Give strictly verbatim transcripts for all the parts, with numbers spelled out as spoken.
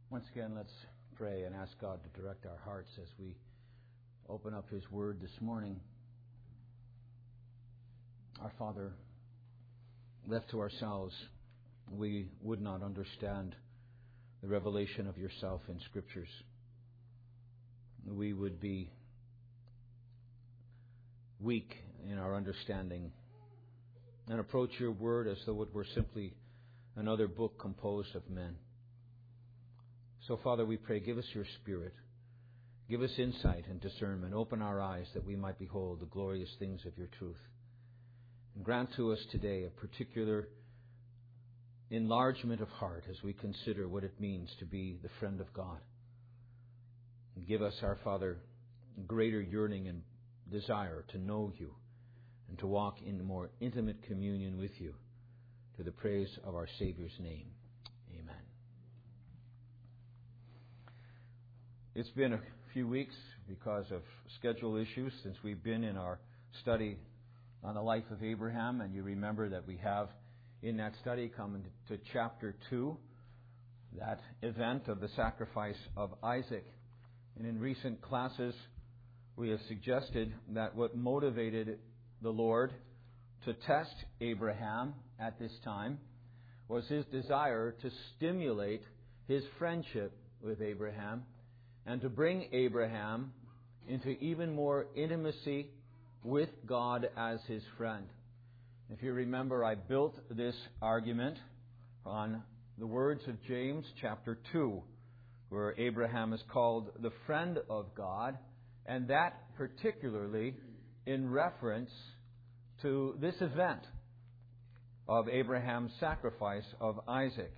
Once again, let's pray and ask God to direct our hearts as we open up His Word this morning. Our Father, left to ourselves, we would not understand the revelation of Yourself in Scriptures. We would be weak in our understanding and approach Your Word as though it were simply another book composed of men. So, Father, we pray, give us Your Spirit. Give us insight and discernment. Open our eyes that we might behold the glorious things of Your truth. And grant to us today a particular enlargement of heart as we consider what it means to be the friend of God. And give us, our Father, greater yearning and desire to know You and to walk in more intimate communion with You, to the praise of our Savior's name. Amen. It's been a few weeks because of schedule issues since we've been in our study on the life of Abraham, and you remember that we have in that study come to chapter two, that event of the sacrifice of Isaac. And in recent classes we have suggested that what motivated the Lord to test Abraham at this time was His desire to stimulate his friendship with Abraham and to bring Abraham into even more intimacy with God as his friend. If you remember, I built this argument on the words of James chapter two, where Abraham is called the friend of God, and that particularly in reference to this event of Abraham's sacrifice of Isaac.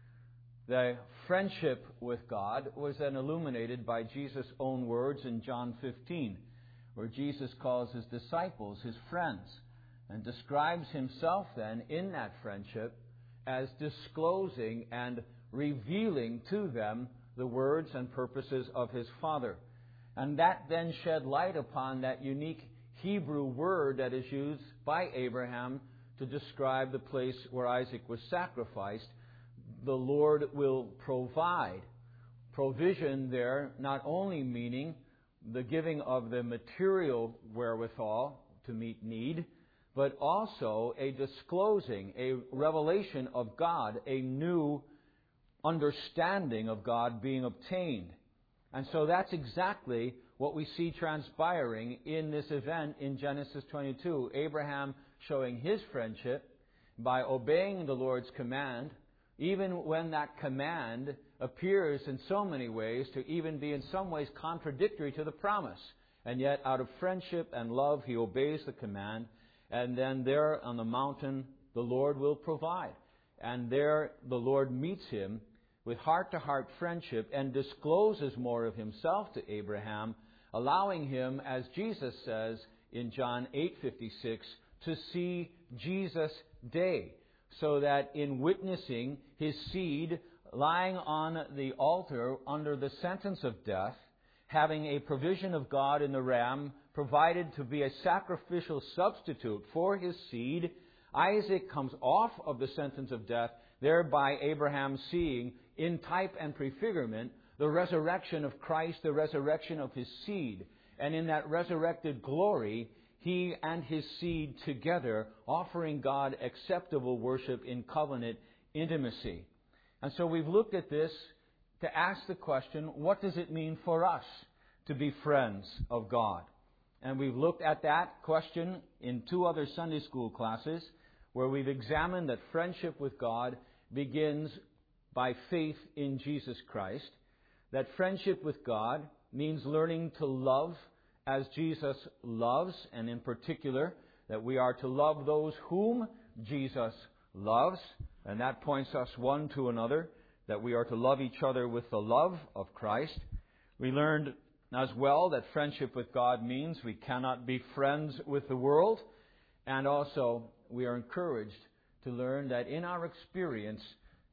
The friendship with God was then illuminated by Jesus' own words in John fifteen, where Jesus calls His disciples His friends and describes Himself then in that friendship as disclosing and revealing to them the words and purposes of His Father. And that then shed light upon that unique Hebrew word that is used by Abraham to describe the place where Isaac was sacrificed. The Lord will provide. Provision there not only meaning the giving of the material wherewithal to meet need, but also a disclosing, a revelation of God, a new understanding of God being obtained. And so that's exactly what we see transpiring in this event in Genesis twenty-two. Abraham showing his friendship by obeying the Lord's command, even when that command appears in so many ways to even be in some ways contradictory to the promise. And yet, out of friendship and love, he obeys the command. And then there on the mountain, the Lord will provide. And there the Lord meets him with heart-to-heart friendship and discloses more of Himself to Abraham, allowing him, as Jesus says in John eight fifty-six, to see Jesus' day, so that in witnessing His seed lying on the altar under the sentence of death, having a provision of God in the ram provided to be a sacrificial substitute for his seed, Isaac comes off of the sentence of death, thereby Abraham seeing in type and prefigurement the resurrection of Christ, the resurrection of his seed. And in that resurrected glory, he and his seed together offering God acceptable worship in covenant intimacy. And so we've looked at this to ask the question, what does it mean for us to be friends of God? And we've looked at that question in two other Sunday school classes, where we've examined that friendship with God begins by faith in Jesus Christ, that friendship with God means learning to love as Jesus loves, and in particular, that we are to love those whom Jesus loves, and that points us one to another, that we are to love each other with the love of Christ. We learned as well that friendship with God means we cannot be friends with the world, and also we are encouraged to learn that in our experience,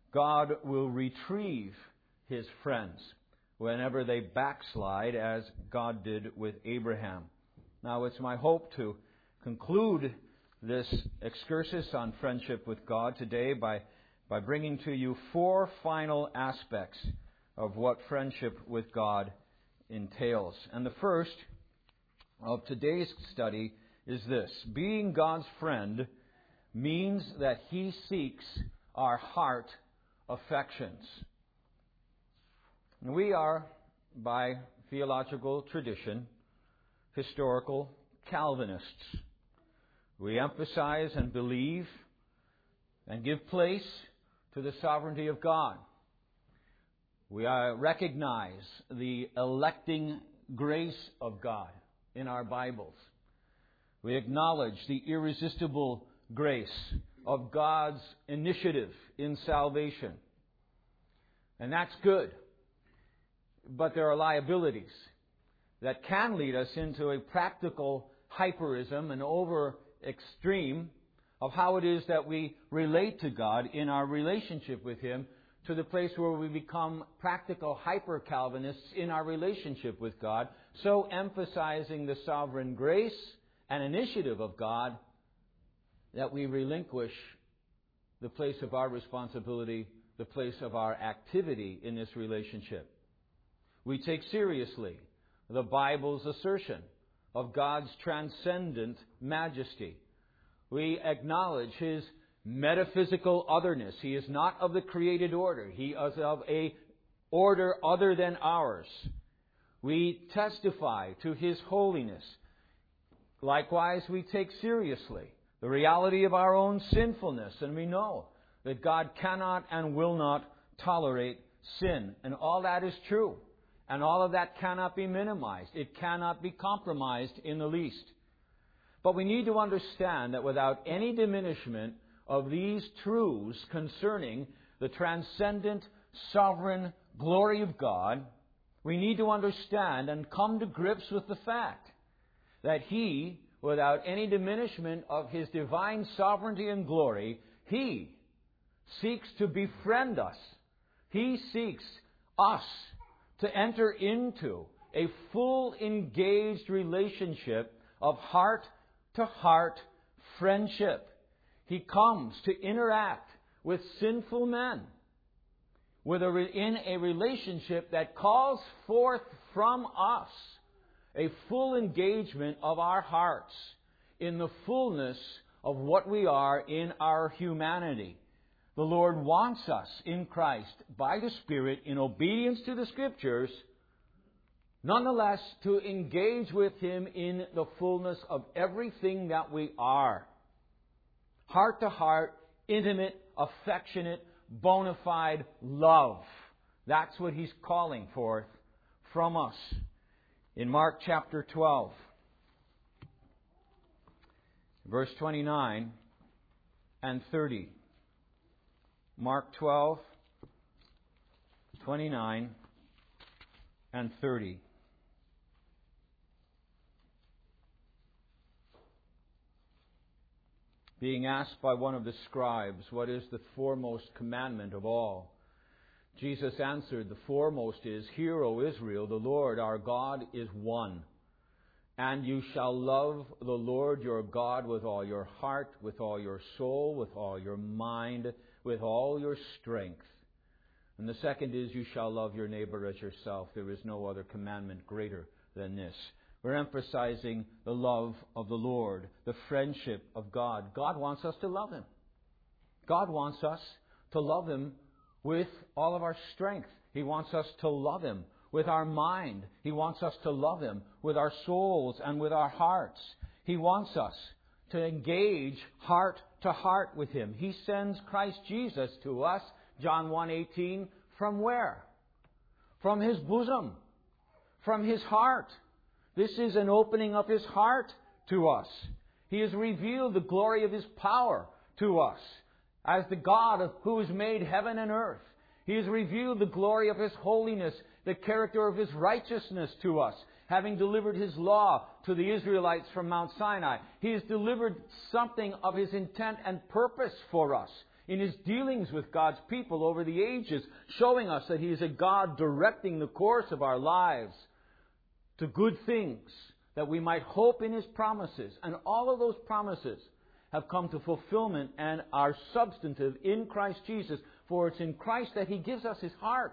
God will retrieve His friends whenever they backslide, as God did with Abraham. Now, it's my hope to conclude this excursus on friendship with God today by, by bringing to you four final aspects of what friendship with God entails. And the first of today's study is this: being God's friend means that He seeks our heart affections. And we are, by theological tradition, historical Calvinists. We emphasize and believe and give place to the sovereignty of God. We uh, recognize the electing grace of God in our Bibles. We acknowledge the irresistible grace of God's initiative in salvation. And that's good. But there are liabilities that can lead us into a practical hyperism and over extreme of how it is that we relate to God in our relationship with Him, to the place where we become practical hyper-Calvinists in our relationship with God, so emphasizing the sovereign grace and initiative of God that we relinquish the place of our responsibility, the place of our activity in this relationship. We take seriously the Bible's assertion of God's transcendent majesty. We acknowledge His metaphysical otherness. He is not of the created order. He is of a order other than ours. We testify to His holiness. Likewise, we take seriously the reality of our own sinfulness, and we know that God cannot and will not tolerate sin. And all that is true. And all of that cannot be minimized. It cannot be compromised in the least. But we need to understand that without any diminishment of these truths concerning the transcendent, sovereign glory of God, we need to understand and come to grips with the fact that He, without any diminishment of His divine sovereignty and glory, He seeks to befriend us. He seeks us to enter into a full engaged relationship of heart-to-heart friendship. He comes to interact with sinful men with a, in a relationship that calls forth from us a full engagement of our hearts in the fullness of what we are in our humanity. The Lord wants us in Christ, by the Spirit, in obedience to the Scriptures, nonetheless to engage with Him in the fullness of everything that we are. Heart to heart, intimate, affectionate, bona fide love. That's what He's calling forth from us. In Mark chapter twelve, verse twenty-nine and thirty. Mark twelve, twenty-nine and thirty. Being asked by one of the scribes, what is the foremost commandment of all? Jesus answered, the foremost is, Hear, O Israel, the Lord our God is one. And you shall love the Lord your God with all your heart, with all your soul, with all your mind, with all your strength. And the second is, you shall love your neighbor as yourself. There is no other commandment greater than this. We're emphasizing the love of the Lord, the friendship of God. God wants us to love Him. God wants us to love Him with all of our strength. He wants us to love Him with our mind. He wants us to love Him with our souls and with our hearts. He wants us to engage heart to heart with Him. He sends Christ Jesus to us, John one eighteen, from where? From His bosom, from His heart. This is an opening of His heart to us. He has revealed the glory of His power to us as the God who has made heaven and earth. He has revealed the glory of His holiness, the character of His righteousness to us, having delivered His law to the Israelites from Mount Sinai. He has delivered something of His intent and purpose for us in His dealings with God's people over the ages, showing us that He is a God directing the course of our lives to good things, that we might hope in His promises. And all of those promises have come to fulfillment and are substantive in Christ Jesus. For it's in Christ that He gives us His heart.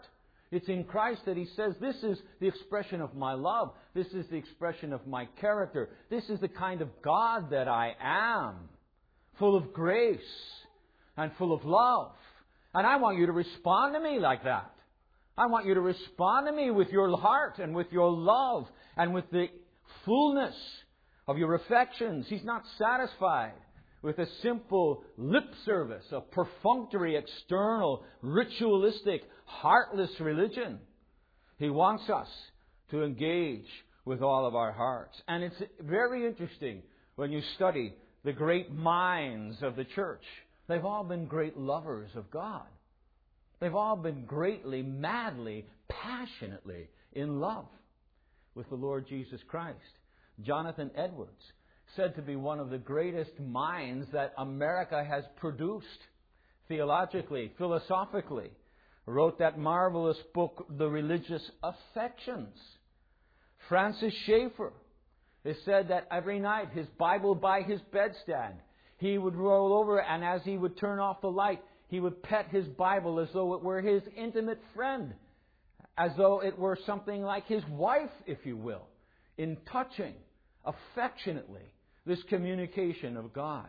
It's in Christ that He says, this is the expression of my love. This is the expression of my character. This is the kind of God that I am. Full of grace and full of love. And I want you to respond to me like that. I want you to respond to me with your heart and with your love and with the fullness of your affections. He's not satisfied with a simple lip service, a perfunctory, external, ritualistic, heartless religion. He wants us to engage with all of our hearts. And it's very interesting when you study the great minds of the church. They've all been great lovers of God. They've all been greatly, madly, passionately in love with the Lord Jesus Christ. Jonathan Edwards, said to be one of the greatest minds that America has produced, theologically, philosophically, wrote that marvelous book, The Religious Affections. Francis Schaeffer, it said that every night, his Bible by his bedstand, he would roll over, and as he would turn off the light, he would pet his Bible as though it were his intimate friend, as though it were something like his wife, if you will, in touching affectionately this communication of God.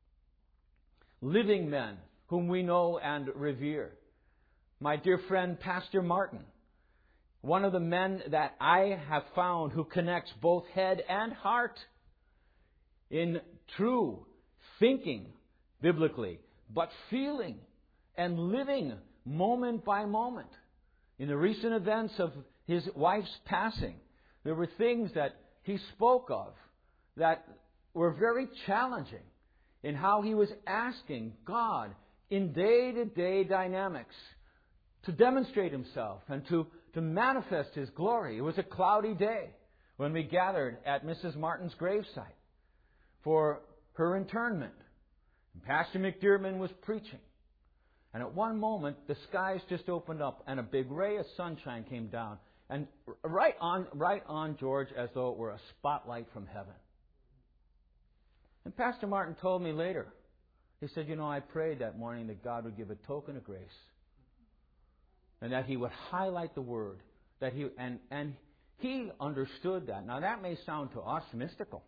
Living men whom we know and revere. My dear friend, Pastor Martin, one of the men that I have found who connects both head and heart in true thinking biblically, but feeling and living moment by moment. In the recent events of his wife's passing, there were things that he spoke of that were very challenging in how he was asking God in day-to-day dynamics to demonstrate Himself and to, to manifest His glory. It was a cloudy day when we gathered at Missus Martin's gravesite for her internment. And Pastor McDermott was preaching. And at one moment, the skies just opened up and a big ray of sunshine came down. And right on, right on George as though it were a spotlight from heaven. And Pastor Martin told me later, he said, you know, I prayed that morning that God would give a token of grace. And that He would highlight the Word. That he and, and he understood that. Now that may sound to us mystical.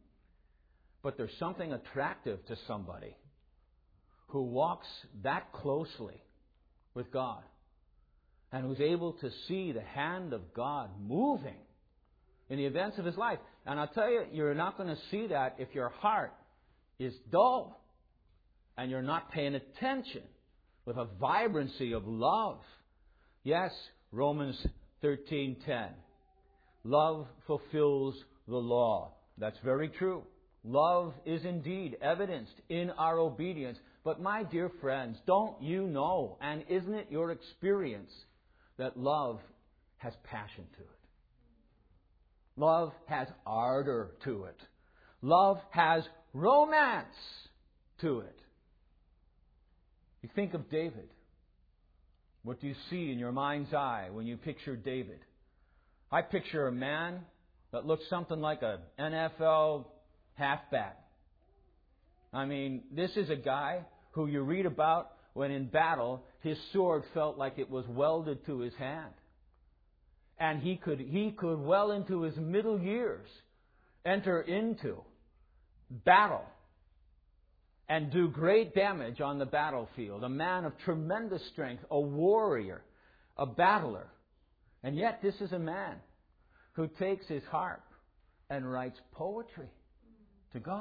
But there's something attractive to somebody who walks that closely with God. And who's able to see the hand of God moving in the events of his life. And I'll tell you, you're not going to see that if your heart is dull and you're not paying attention with a vibrancy of love. Yes, Romans thirteen ten. Love fulfills the law. That's very true. Love is indeed evidenced in our obedience. But my dear friends, don't you know, and isn't it your experience, that love has passion to it? Love has ardor to it. Love has romance to it. You think of David. What do you see in your mind's eye when you picture David? I picture a man that looks something like an N F L halfback. I mean, this is a guy who you read about when in battle, his sword felt like it was welded to his hand. And he could, he could well into his middle years enter into battle and do great damage on the battlefield. A man of tremendous strength, a warrior, a battler. And yet this is a man who takes his harp and writes poetry to God.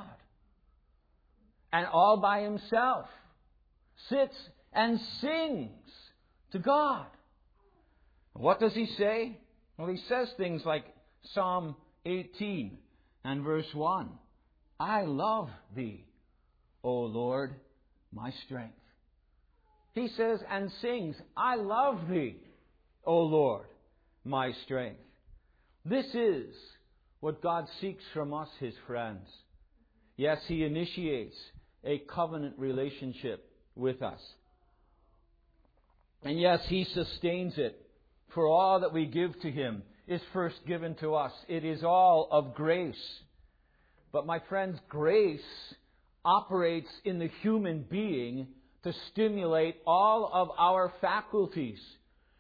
And all by himself sits and sings to God. What does he say? Well, he says things like Psalm eighteen and verse one. I love Thee, O Lord, my strength. He says and sings, I love Thee, O Lord, my strength. This is what God seeks from us, His friends. Yes, He initiates a covenant relationship with us. And yes, He sustains it. For all that we give to Him is first given to us. It is all of grace. But my friends, grace operates in the human being to stimulate all of our faculties.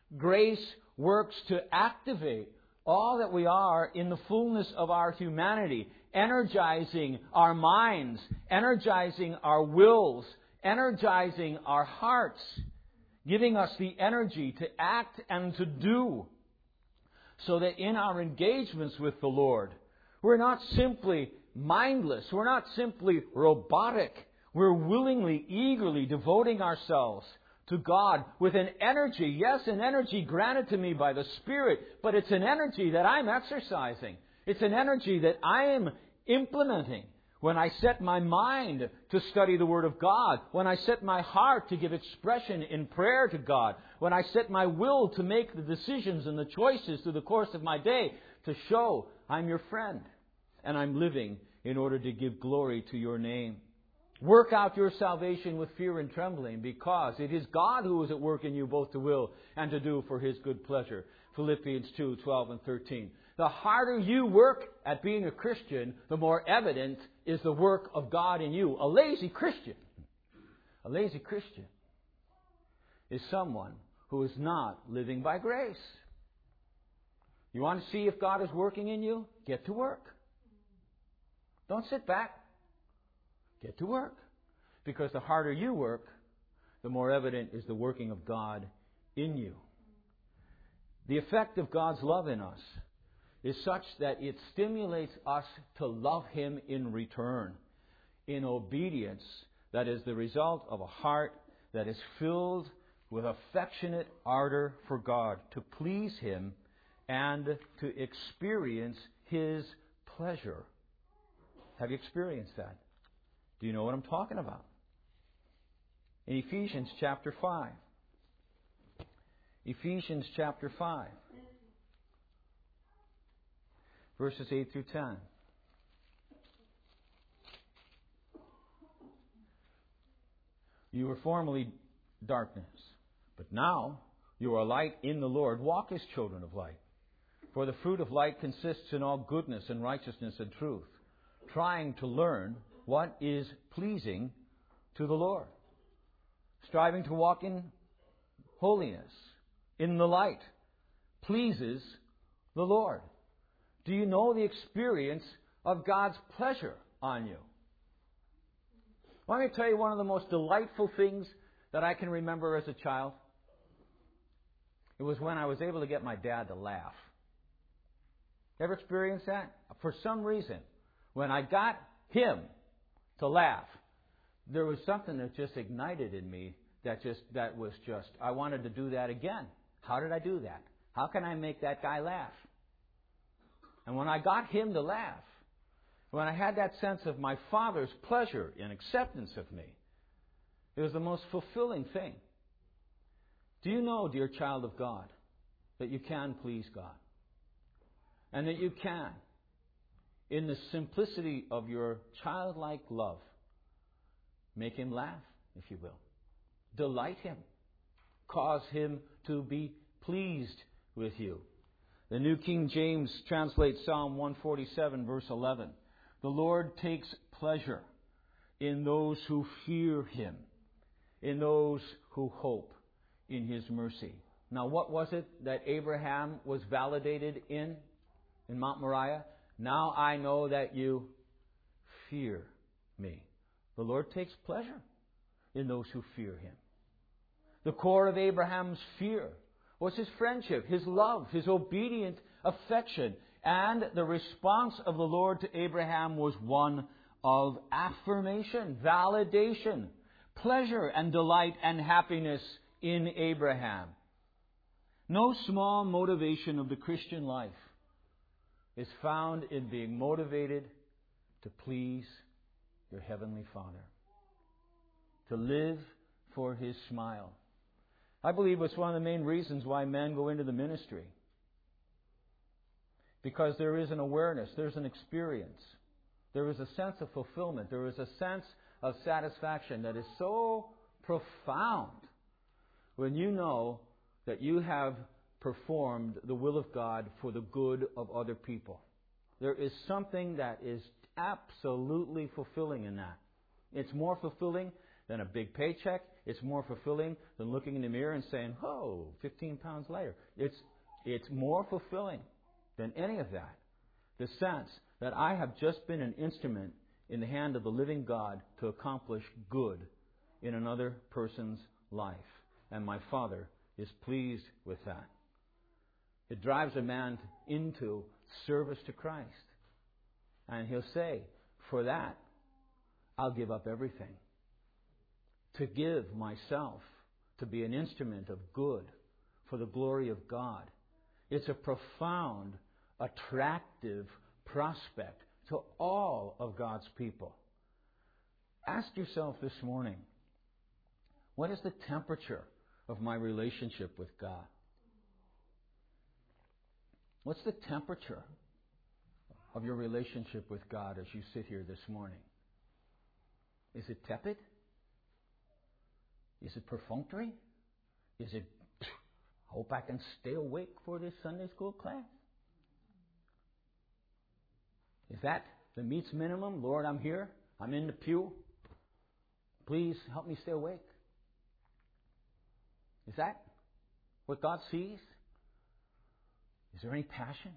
Grace works to activate all that we are in the fullness of our humanity, energizing our minds, energizing our wills, energizing our hearts, giving us the energy to act and to do, so that in our engagements with the Lord, we're not simply mindless, we're not simply robotic, we're willingly, eagerly devoting ourselves to God with an energy, yes, an energy granted to me by the Spirit, but it's an energy that I'm exercising. It's an energy that I am implementing when I set my mind to study the Word of God, when I set my heart to give expression in prayer to God, when I set my will to make the decisions and the choices through the course of my day to show I'm your friend and I'm living in order to give glory to your name. Work out your salvation with fear and trembling, because it is God who is at work in you both to will and to do for His good pleasure. Philippians two, twelve and thirteen. The harder you work at being a Christian, the more evident is the work of God in you. A lazy Christian, a lazy Christian is someone who is not living by grace. You want to see if God is working in you? Get to work. Don't sit back. Get to work. Because the harder you work, the more evident is the working of God in you. The effect of God's love in us is such that it stimulates us to love Him in return, in obedience that is the result of a heart that is filled with affectionate ardor for God, to please Him and to experience His pleasure. Have you experienced that? Do you know what I'm talking about? In Ephesians chapter five. Ephesians chapter five. Verses eight through ten. You were formerly darkness, but now you are light in the Lord. Walk as children of light. For the fruit of light consists in all goodness and righteousness and truth, trying to learn what is pleasing to the Lord, striving to walk in holiness, in the light, pleases the Lord. Do you know the experience of God's pleasure on you? Let me tell you one of the most delightful things that I can remember as a child. It was when I was able to get my dad to laugh. Ever experienced that? For some reason, when I got him to laugh, there was something that just ignited in me that just that was just, I wanted to do that again. How did I do that? How can I make that guy laugh? And when I got him to laugh, when I had that sense of my Father's pleasure and acceptance of me, it was the most fulfilling thing. Do you know, dear child of God, that you can please God? And that you can, in the simplicity of your childlike love, make Him laugh, if you will. Delight Him. Cause Him to be pleased with you. The New King James translates Psalm one forty-seven, verse eleven. The Lord takes pleasure in those who fear Him, in those who hope in His mercy. Now, what was it that Abraham was validated in, in Mount Moriah? Now I know that you fear me. The Lord takes pleasure in those who fear Him. The core of Abraham's fear was his friendship, his love, his obedient affection. And the response of the Lord to Abraham was one of affirmation, validation, pleasure and delight and happiness in Abraham. No small motivation of the Christian life is found in being motivated to please your Heavenly Father, to live for His smile. I believe it's one of the main reasons why men go into the ministry. Because there is an awareness, there's an experience, there is a sense of fulfillment, there is a sense of satisfaction that is so profound when you know that you have performed the will of God for the good of other people. There is something that is absolutely fulfilling in that. It's more fulfilling than a big paycheck. It's more fulfilling than looking in the mirror and saying, oh, fifteen pounds lighter. It's, it's more fulfilling than any of that. The sense that I have just been an instrument in the hand of the living God to accomplish good in another person's life. And my Father is pleased with that. It drives a man into service to Christ. And he'll say, for that, I'll give up everything. To give myself to be an instrument of good for the glory of God. It's a profound, attractive prospect to all of God's people. Ask yourself this morning, what is the temperature of my relationship with God? What's the temperature of your relationship with God as you sit here this morning? Is it tepid? Is it perfunctory? Is it, hope I can stay awake for this Sunday school class? Is that the meets minimum? Lord, I'm here. I'm in the pew. Please help me stay awake. Is that what God sees? Is there any passion?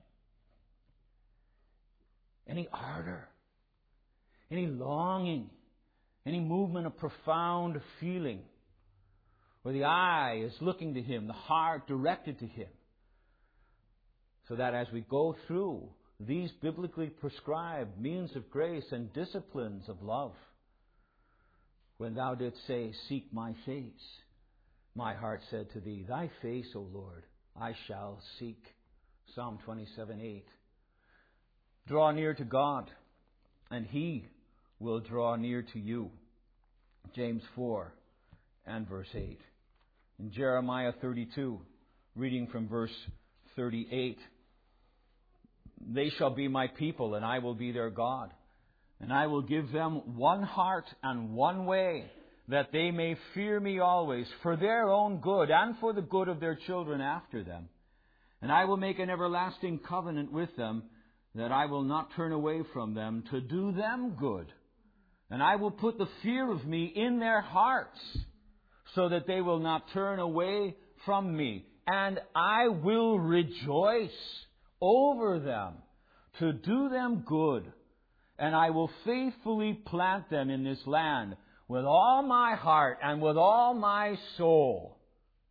Any ardor? Any longing? Any movement of profound feeling? Where the eye is looking to Him, the heart directed to Him. So that as we go through these biblically prescribed means of grace and disciplines of love, when Thou didst say, seek my face, my heart said to Thee, Thy face, O Lord, I shall seek. Psalm twenty-seven eight. Draw near to God, and He will draw near to you. James four and verse eight. In Jeremiah thirty-two, reading from verse thirty-eight, they shall be my people, and I will be their God. And I will give them one heart and one way, that they may fear me always, for their own good and for the good of their children after them. And I will make an everlasting covenant with them, that I will not turn away from them, to do them good. And I will put the fear of me in their hearts, so that they will not turn away from me. And I will rejoice over them, to do them good. And I will faithfully plant them in this land with all my heart and with all my soul.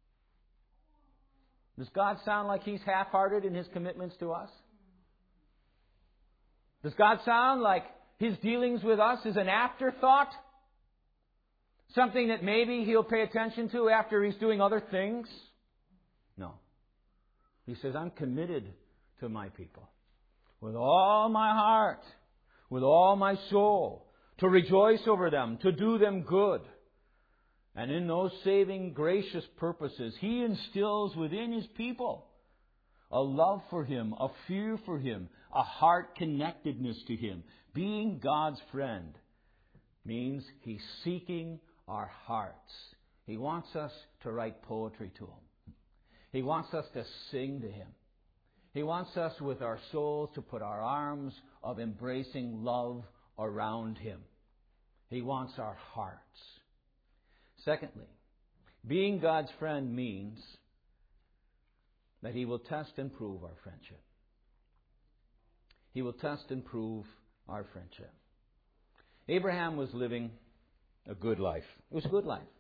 Does God sound like He's half-hearted in His commitments to us? Does God sound like His dealings with us is an afterthought? Something that maybe He'll pay attention to after He's doing other things? No. He says, I'm committed to my people with all my heart, with all my soul, to rejoice over them, to do them good. And in those saving, gracious purposes, He instills within His people a love for Him, a fear for Him, a heart connectedness to Him. Being God's friend means He's seeking our hearts. He wants us to write poetry to Him. He wants us to sing to Him. He wants us with our souls to put our arms of embracing love around Him. He wants our hearts. Secondly, being God's friend means that He will test and prove our friendship. He will test and prove our friendship. Abraham was living a good life. It was a good life.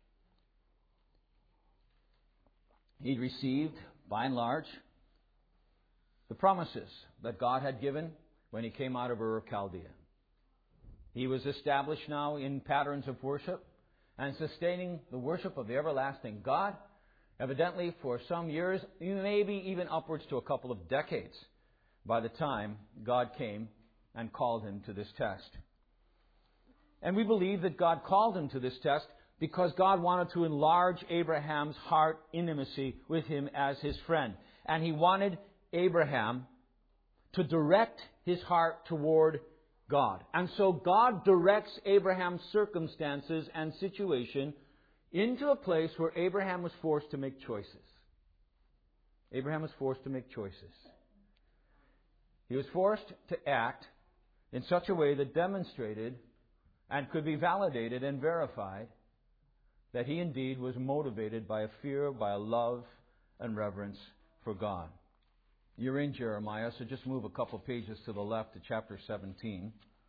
He'd received, by and large, the promises that God had given when he came out of Ur of Chaldea. He was established now in patterns of worship and sustaining the worship of the everlasting God, evidently for some years, maybe even upwards to a couple of decades, by the time God came and called him to this test. And we believe that God called him to this test because God wanted to enlarge Abraham's heart intimacy with him as his friend. And He wanted Abraham to direct his heart toward God. And so God directs Abraham's circumstances and situation into a place where Abraham was forced to make choices. Abraham was forced to make choices. He was forced to act in such a way that demonstrated and could be validated and verified that he indeed was motivated by a fear, by a love and reverence for God. You're in Jeremiah, so just move a couple pages to the left to chapter seventeen,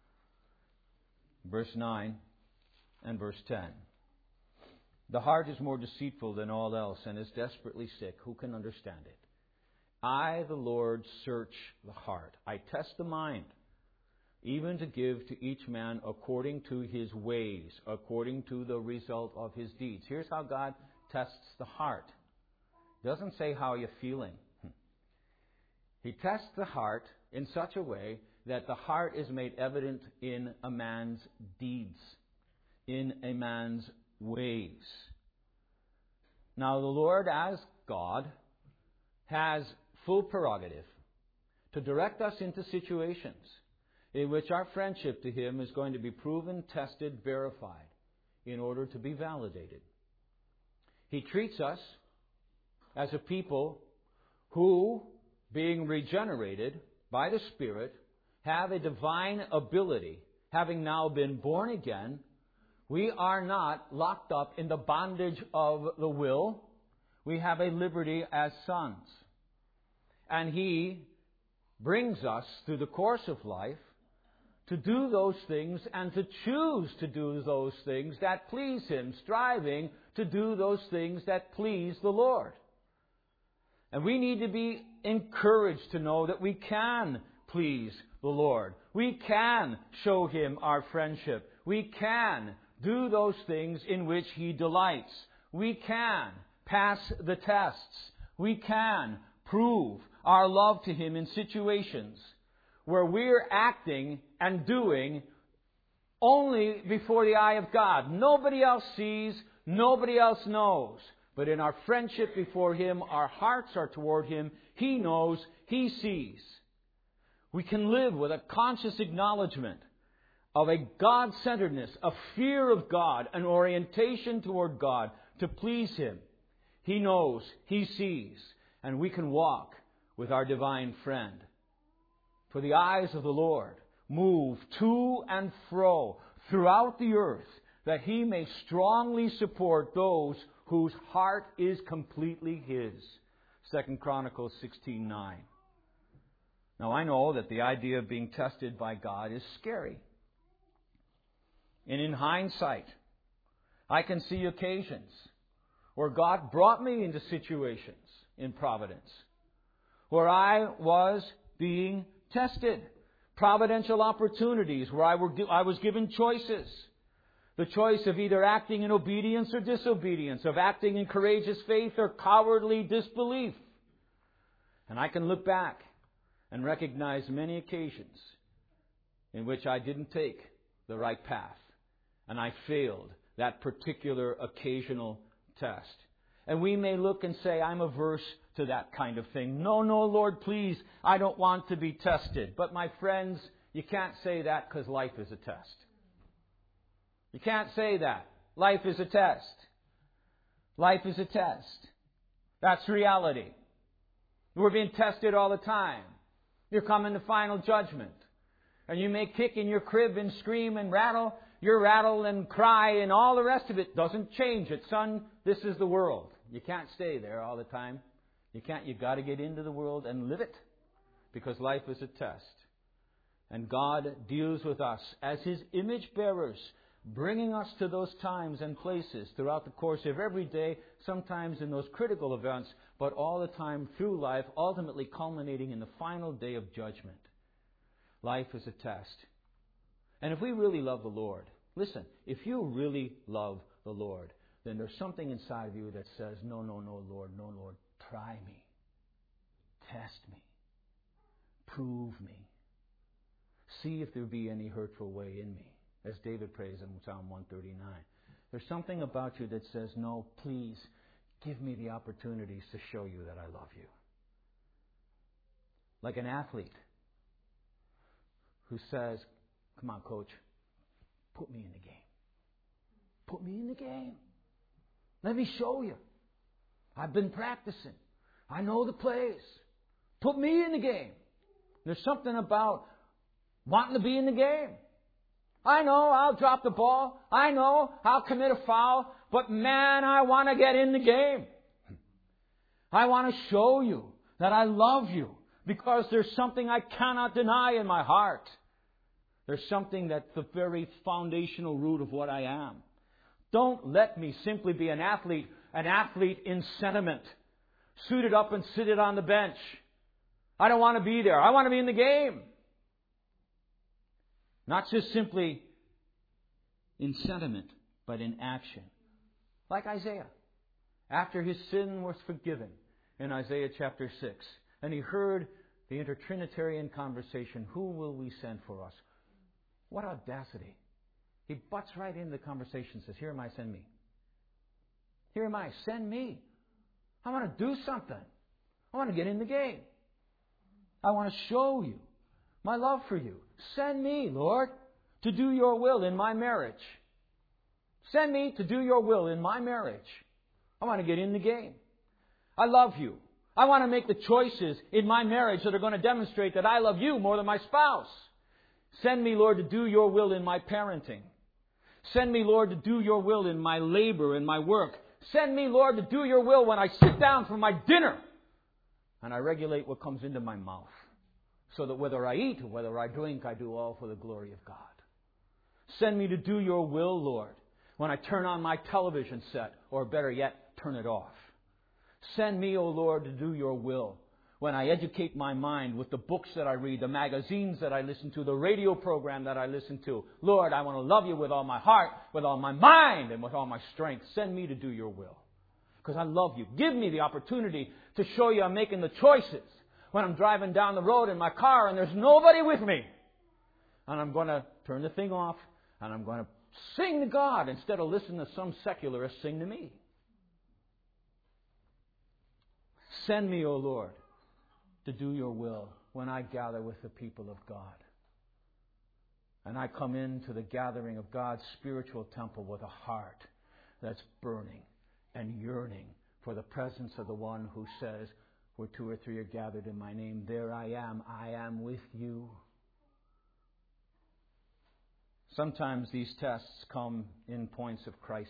verse nine and verse ten. The heart is more deceitful than all else and is desperately sick. Who can understand it? I, the Lord, search the heart. I test the mind, even to give to each man according to his ways, according to the result of his deeds. Here's how God tests the heart. It doesn't say how you're feeling. He tests the heart in such a way that the heart is made evident in a man's deeds, in a man's ways. Now, the Lord, as God, has full prerogative to direct us into situations in which our friendship to Him is going to be proven, tested, verified, in order to be validated. He treats us as a people who, being regenerated by the Spirit, have a divine ability. Having now been born again, we are not locked up in the bondage of the will. We have a liberty as sons. And He brings us through the course of life to do those things and to choose to do those things that please Him, striving to do those things that please the Lord. And we need to be encouraged to know that we can please the Lord. We can show Him our friendship. We can do those things in which He delights. We can pass the tests. We can prove our love to Him in situations where we're acting and doing only before the eye of God. Nobody else sees, nobody else knows. But in our friendship before Him, our hearts are toward Him. He knows, He sees. We can live with a conscious acknowledgement of a God-centeredness, a fear of God, an orientation toward God to please Him. He knows, He sees, and we can walk with our divine friend. For the eyes of the Lord move to and fro throughout the earth, that He may strongly support those whose heart is completely His. Second Chronicles sixteen nine. Now I know that the idea of being tested by God is scary. And in hindsight, I can see occasions where God brought me into situations in providence where I was being tested. Providential opportunities where I, were, I was given choices. The choice of either acting in obedience or disobedience, of acting in courageous faith or cowardly disbelief. And I can look back and recognize many occasions in which I didn't take the right path. And I failed that particular occasional test. And we may look and say, I'm averse to that kind of thing. No, no, Lord, please, I don't want to be tested. But my friends, you can't say that because life is a test. You can't say that. Life is a test. Life is a test. That's reality. We're being tested all the time. You're coming to final judgment. And you may kick in your crib and scream and rattle. You rattle and cry and all the rest of it doesn't change it. Son, this is the world. You can't stay there all the time. You can't. You've got to get into the world and live it. Because life is a test. And God deals with us as His image bearers, bringing us to those times and places throughout the course of every day, sometimes in those critical events, but all the time through life, ultimately culminating in the final day of judgment. Life is a test. And if we really love the Lord, listen, if you really love the Lord, then there's something inside of you that says, no, no, no, Lord, no, Lord, try me. Test me. Prove me. See if there be any hurtful way in me. As David prays in Psalm one thirty-nine. There's something about you that says, no, please, give me the opportunities to show you that I love you. Like an athlete who says, come on, coach, put me in the game. Put me in the game. Let me show you. I've been practicing. I know the plays. Put me in the game. There's something about wanting to be in the game. I know I'll drop the ball. I know I'll commit a foul. But man, I want to get in the game. I want to show you that I love you because there's something I cannot deny in my heart. There's something that's the very foundational root of what I am. Don't let me simply be an athlete, an athlete in sentiment, suited up and seated on the bench. I don't want to be there. I want to be in the game. Not just simply in sentiment, but in action. Like Isaiah. After his sin was forgiven in Isaiah chapter six, and he heard the intertrinitarian conversation, who will we send for us? What audacity. He butts right into the conversation and says, here am I, send me. Here am I, send me. I want to do something. I want to get in the game. I want to show you my love for you. Send me, Lord, to do your will in my marriage. Send me to do your will in my marriage. I want to get in the game. I love you. I want to make the choices in my marriage that are going to demonstrate that I love you more than my spouse. Send me, Lord, to do your will in my parenting. Send me, Lord, to do your will in my labor and my work. Send me, Lord, to do your will when I sit down for my dinner and I regulate what comes into my mouth, so that whether I eat or whether I drink, I do all for the glory of God. Send me to do your will, Lord, when I turn on my television set, or better yet, turn it off. Send me, O Lord, to do your will when I educate my mind with the books that I read, the magazines that I listen to, the radio program that I listen to. Lord, I want to love you with all my heart, with all my mind, and with all my strength. Send me to do your will, because I love you. Give me the opportunity to show you I'm making the choices when I'm driving down the road in my car and there's nobody with me. And I'm going to turn the thing off and I'm going to sing to God instead of listening to some secularist sing to me. Send me, O Lord, to do your will when I gather with the people of God. And I come into the gathering of God's spiritual temple with a heart that's burning and yearning for the presence of the one who says, where two or three are gathered in my name, there I am, I am with you. Sometimes these tests come in points of crises.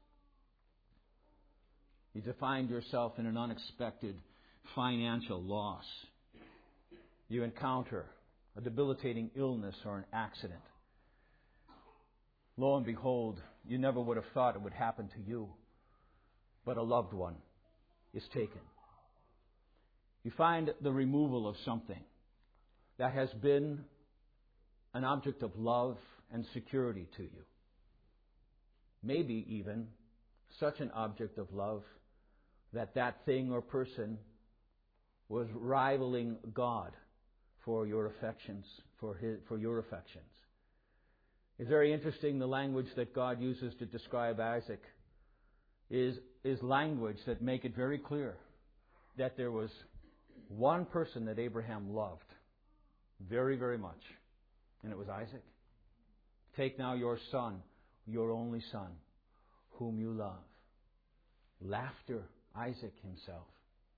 You find yourself in an unexpected financial loss. You encounter a debilitating illness or an accident. Lo and behold, you never would have thought it would happen to you, but a loved one is taken. You find the removal of something that has been an object of love and security to you. Maybe even such an object of love that that thing or person was rivaling God for your affections, for his, for your affections. It's very interesting, the language that God uses to describe Isaac is, is language that make it very clear that there was one person that Abraham loved very, very much, and it was Isaac. Take now your son, your only son, whom you love. Laughter, Isaac himself.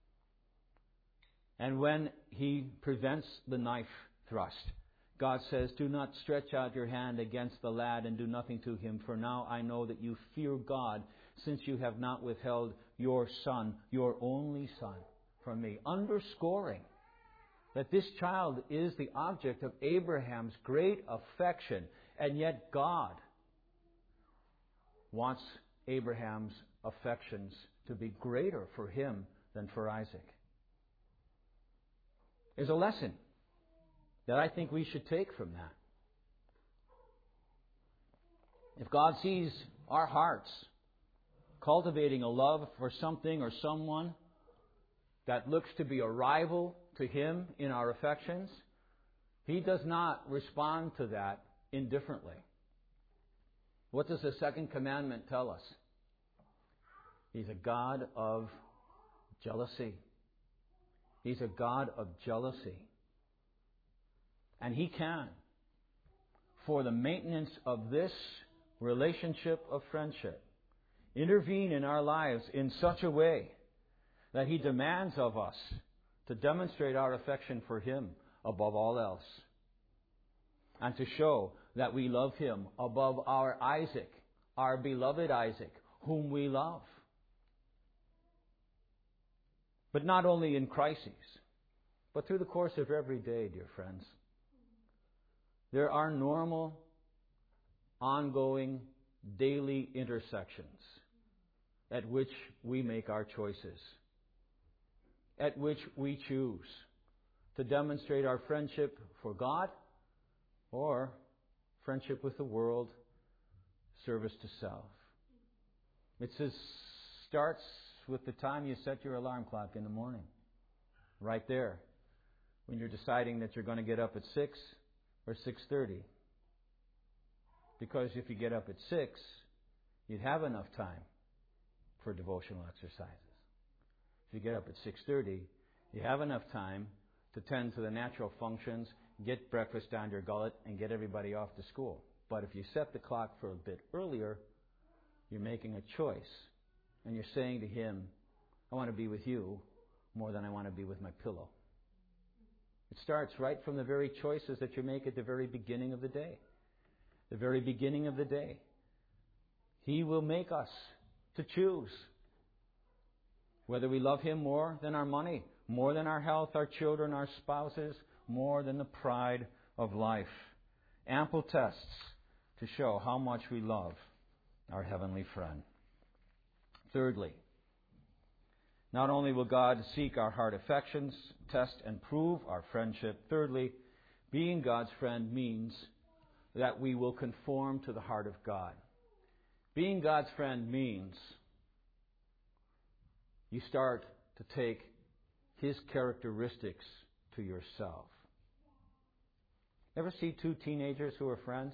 And when he prevents the knife thrust, God says, do not stretch out your hand against the lad and do nothing to him, for now I know that you fear God, since you have not withheld your son, your only son, from me. Underscoring that this child is the object of Abraham's great affection, and yet God wants Abraham's affections to be greater for him than for Isaac. There's a lesson that I think we should take from that. If God sees our hearts cultivating a love for something or someone that looks to be a rival to Him in our affections, He does not respond to that indifferently. What does the second commandment tell us? He's a God of jealousy. He's a God of jealousy. And He can, for the maintenance of this relationship of friendship, intervene in our lives in such a way that He demands of us to demonstrate our affection for Him above all else, and to show that we love Him above our Isaac, our beloved Isaac, whom we love. But not only in crises, but through the course of every day, dear friends. There are normal, ongoing, daily intersections at which we make our choices, at which we choose to demonstrate our friendship for God or friendship with the world, service to self. It says, starts with the time you set your alarm clock in the morning. Right there. When you're deciding that you're going to get up at six or six thirty. Because if you get up at six, you'd have enough time for devotional exercises. If you get up at six thirty, you have enough time to tend to the natural functions, get breakfast down your gullet, and get everybody off to school. But if you set the clock for a bit earlier, you're making a choice. And you're saying to Him, I want to be with you more than I want to be with my pillow. It starts right from the very choices that you make at the very beginning of the day. The very beginning of the day. He will make us to choose whether we love Him more than our money, more than our health, our children, our spouses, more than the pride of life. Ample tests to show how much we love our heavenly friend. Thirdly, not only will God seek our heart affections, test and prove our friendship. Thirdly, being God's friend means that we will conform to the heart of God. Being God's friend means you start to take His characteristics to yourself. Ever see two teenagers who are friends?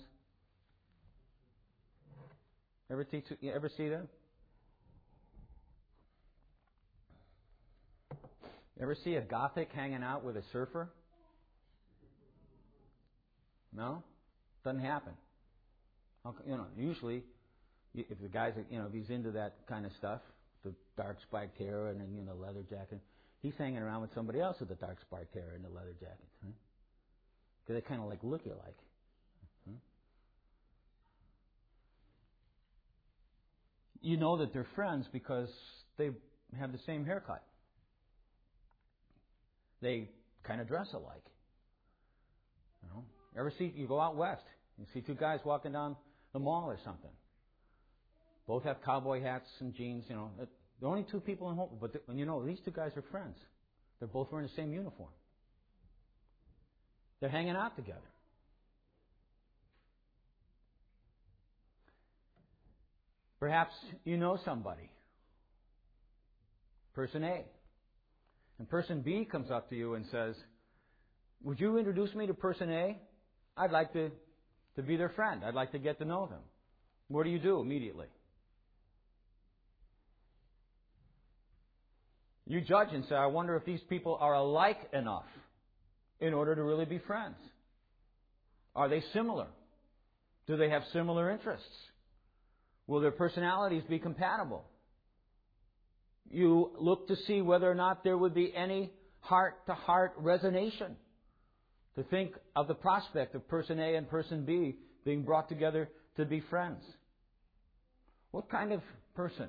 Ever see, two, ever see them? Ever see a Gothic hanging out with a surfer? No? Doesn't happen. You know, usually, if the guy's, you know, if he's into that kind of stuff, the dark spiked hair and then, you know, leather jacket, he's hanging around with somebody else with the dark spiked hair and the leather jacket. Right? Because they kind of like look alike. Hmm? You know that they're friends because they have the same haircut. They kind of dress alike. You know? Ever see, you go out west, you see two guys walking down the mall or something. Both have cowboy hats and jeans, you know. The only two people in home, but the, you know, these two guys are friends. They're both wearing the same uniform. They're hanging out together. Perhaps you know somebody. Person A. And person B comes up to you and says, would you introduce me to person A? I'd like to, to be their friend. I'd like to get to know them. What do you do immediately? You judge and say, I wonder if these people are alike enough in order to really be friends. Are they similar? Do they have similar interests? Will their personalities be compatible? You look to see whether or not there would be any heart-to-heart resonation. To think of the prospect of person A and person B being brought together to be friends. What kind of person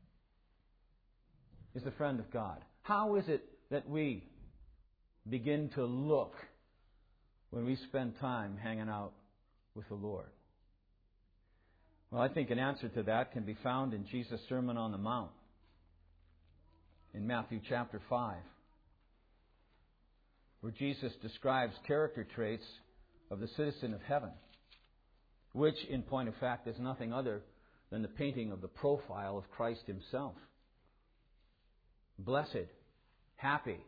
is the friend of God? How is it that we begin to look when we spend time hanging out with the Lord? Well, I think an answer to that can be found in Jesus' Sermon on the Mount in Matthew chapter five, where Jesus describes character traits of the citizen of heaven, which, in point of fact, is nothing other than the painting of the profile of Christ Himself. Blessed, happy.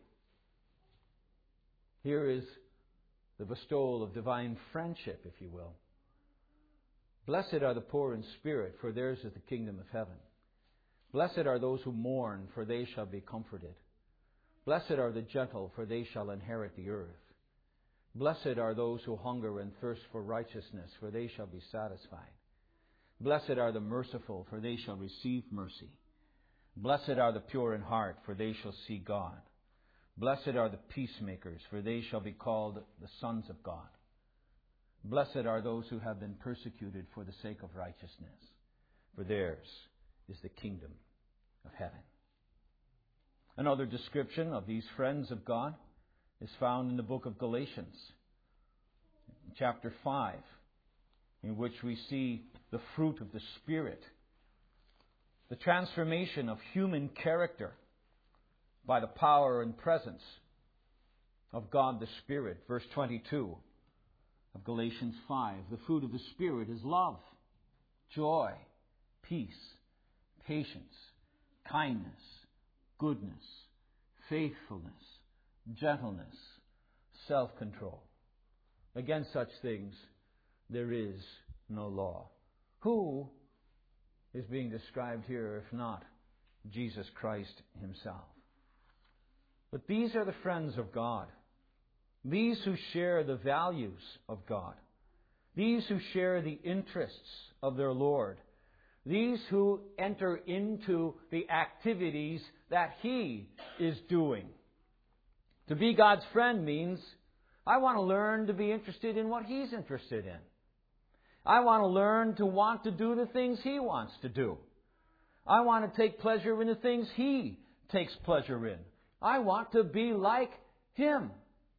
Here is the bestowal of divine friendship, if you will. Blessed are the poor in spirit, for theirs is the kingdom of heaven. Blessed are those who mourn, for they shall be comforted. Blessed are the gentle, for they shall inherit the earth. Blessed are those who hunger and thirst for righteousness, for they shall be satisfied. Blessed are the merciful, for they shall receive mercy. Blessed are the pure in heart, for they shall see God. Blessed are the peacemakers, for they shall be called the sons of God. Blessed are those who have been persecuted for the sake of righteousness, for theirs is the kingdom of heaven. Another description of these friends of God is found in the book of Galatians, chapter five, in which we see the fruit of the Spirit, the transformation of human character by the power and presence of God the Spirit. Verse twenty-two of Galatians five. The fruit of the Spirit is love, joy, peace, patience, kindness, goodness, faithfulness, gentleness, self-control. Against such things there is no law. Who is being described here if not Jesus Christ Himself? But these are the friends of God. These who share the values of God. These who share the interests of their Lord. These who enter into the activities that He is doing. To be God's friend means I want to learn to be interested in what He's interested in. I want to learn to want to do the things He wants to do. I want to take pleasure in the things He takes pleasure in. I want to be like Him.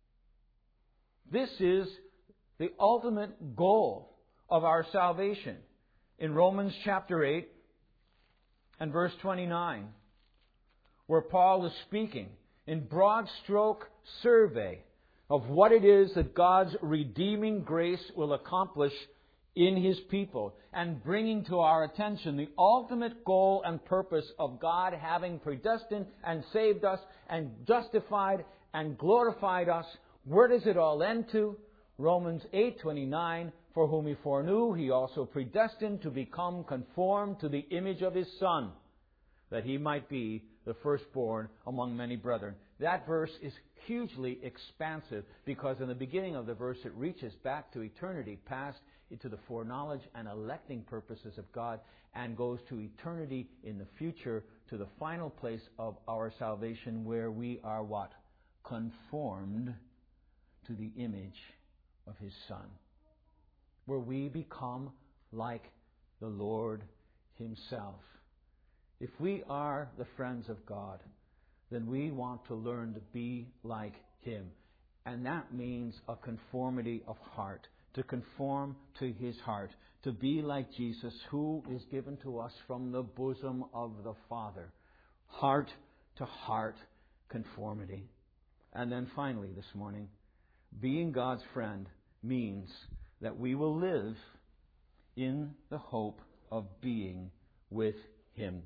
This is the ultimate goal of our salvation. In Romans chapter eight and verse twenty-nine, where Paul is speaking in broad stroke survey of what it is that God's redeeming grace will accomplish in His people, and bringing to our attention the ultimate goal and purpose of God having predestined and saved us and justified and glorified us. Where does it all end to? Romans eight twenty-nine, for whom He foreknew, He also predestined to become conformed to the image of His Son, that He might be the firstborn among many brethren. That verse is hugely expansive because in the beginning of the verse it reaches back to eternity past, into the foreknowledge and electing purposes of God, and goes to eternity in the future, to the final place of our salvation where we are what? Conformed to the image of His Son. Where we become like the Lord Himself. If we are the friends of God, then we want to learn to be like Him. And that means a conformity of heart. To conform to His heart. To be like Jesus, who is given to us from the bosom of the Father. Heart to heart conformity. And then finally this morning, being God's friend means that we will live in the hope of being with Him.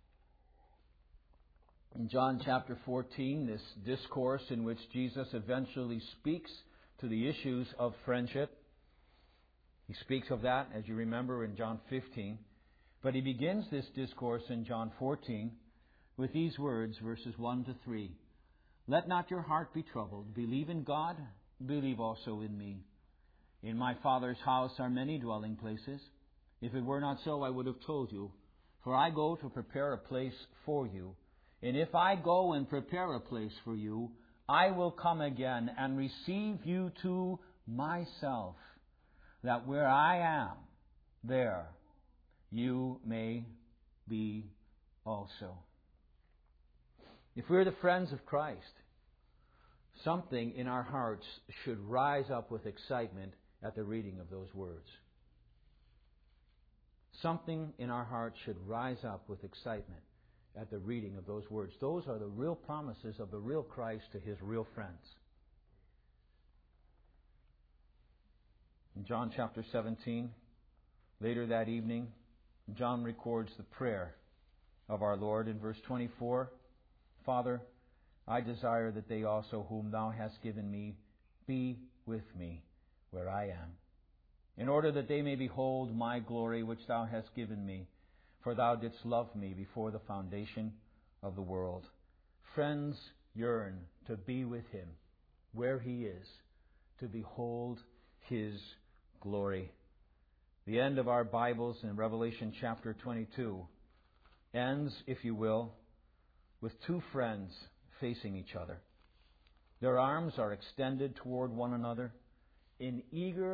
In John chapter fourteen, this discourse in which Jesus eventually speaks to the issues of friendship, He speaks of that, as you remember, in John fifteen. But He begins this discourse in John fourteen with these words, verses one to three. Let not your heart be troubled. Believe in God, believe also in me. In my Father's house are many dwelling places. If it were not so, I would have told you. For I go to prepare a place for you. And if I go and prepare a place for you, I will come again and receive you to myself, that where I am, there you may be also. If we're the friends of Christ, something in our hearts should rise up with excitement at the reading of those words. Something in our hearts should rise up with excitement at the reading of those words. Those are the real promises of the real Christ to His real friends. In John chapter seventeen, later that evening, John records the prayer of our Lord in verse twenty-four. Father, I desire that they also whom Thou hast given me be with me where I am, in order that they may behold my glory which Thou hast given me, for Thou didst love me before the foundation of the world. Friends yearn to be with Him where He is, to behold His glory. The end of our Bibles in Revelation chapter twenty-two ends, if you will, with two friends facing each other. Their arms are extended toward one another in eager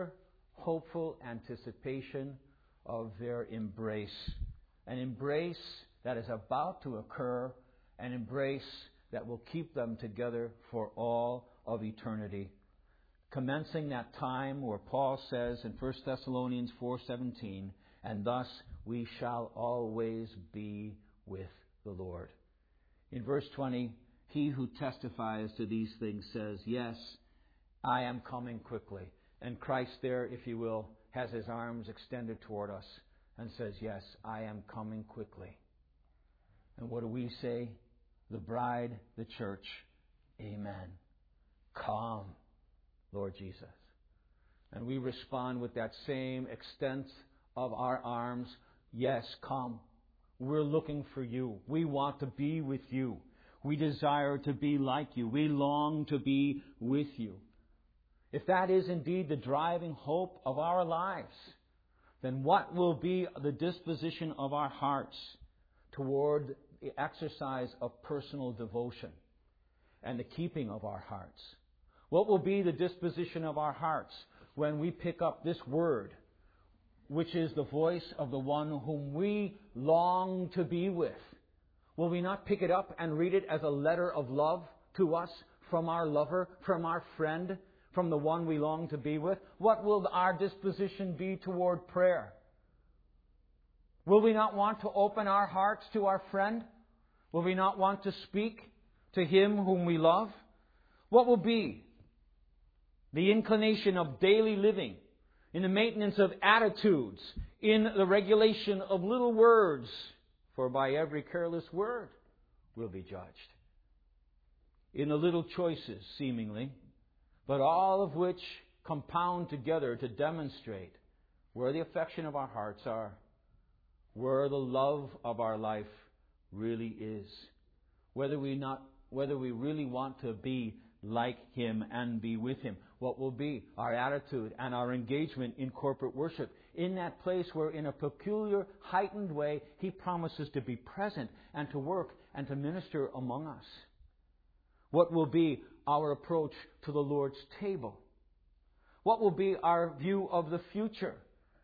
hopeful anticipation of their embrace. An embrace that is about to occur, an embrace that will keep them together for all of eternity. Commencing that time where Paul says in First Thessalonians four seventeen, and thus we shall always be with the Lord. In verse twenty, he who testifies to these things says, yes, I am coming quickly. And Christ there, if you will, has his arms extended toward us and says, yes, I am coming quickly. And what do we say? The bride, the church, amen. Come, Lord Jesus. And we respond with that same extent of our arms. Yes, come. We're looking for you. We want to be with you. We desire to be like you. We long to be with you. If that is indeed the driving hope of our lives, then what will be the disposition of our hearts toward the exercise of personal devotion and the keeping of our hearts? What will be the disposition of our hearts when we pick up this word, which is the voice of the one whom we long to be with? Will we not pick it up and read it as a letter of love to us from our lover, from our friend, from the one we long to be with? What will our disposition be toward prayer? Will we not want to open our hearts to our friend? Will we not want to speak to him whom we love? What will be the inclination of daily living, in the maintenance of attitudes, in the regulation of little words? For by every careless word we'll be judged. In the little choices, seemingly, but all of which compound together to demonstrate where the affection of our hearts are, where the love of our life really is, whether we not, whether we really want to be like him and be with him. What will be our attitude and our engagement in corporate worship, in that place where in a peculiar, heightened way he promises to be present and to work and to minister among us. What will be our approach to the Lord's table? What will be our view of the future,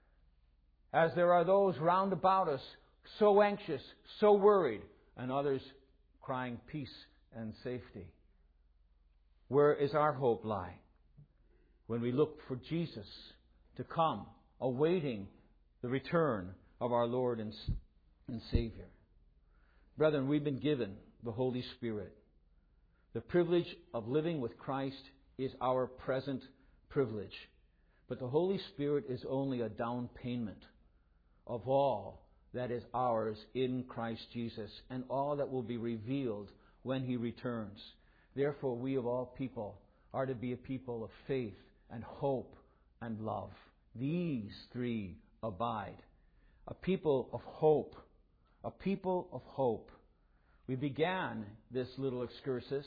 as there are those round about us so anxious, so worried, and others crying peace and safety? Where is our hope lie? When we look for Jesus to come, awaiting the return of our Lord and, and Savior. Brethren, we've been given the Holy Spirit. The privilege of living with Christ is our present privilege. But the Holy Spirit is only a down payment of all that is ours in Christ Jesus and all that will be revealed when he returns. Therefore, we of all people are to be a people of faith and hope and love. These three abide. A people of hope. A people of hope. We began this little excursus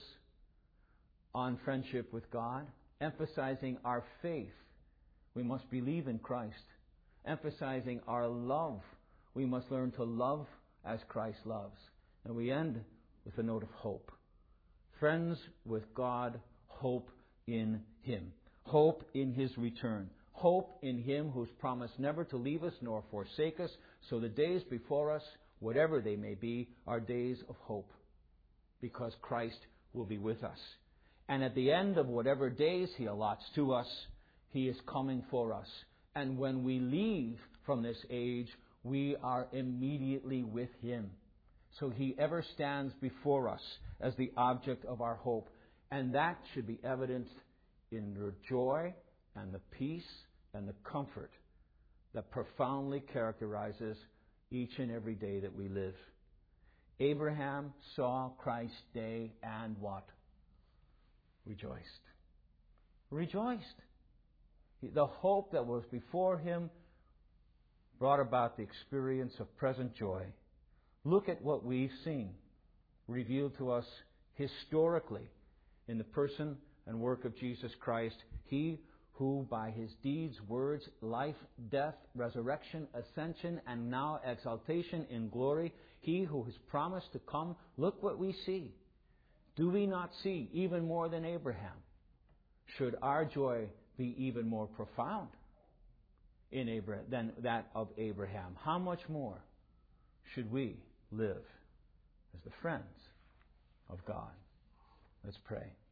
on friendship with God, emphasizing our faith. We must believe in Christ. Emphasizing our love. We must learn to love as Christ loves. And we end with a note of hope. Friends with God, hope in him. Hope in his return. Hope in him who's promised never to leave us nor forsake us. So the days before us, whatever they may be, are days of hope. Because Christ will be with us. And at the end of whatever days he allots to us, he is coming for us. And when we leave from this age, we are immediately with him. So he ever stands before us as the object of our hope. And that should be evidenced in the joy and the peace and the comfort that profoundly characterizes each and every day that we live. Abraham saw Christ's day and what? Rejoiced. Rejoiced. The hope that was before him brought about the experience of present joy. Look at what we've seen revealed to us historically in the person and work of Jesus Christ. He who by his deeds, words, life, death, resurrection, ascension, and now exaltation in glory, he who has promised to come, look what we see. Do we not see even more than Abraham? Should our joy be even more profound? in Abraham than that of Abraham. How much more should we live as the friends of God? Let's pray.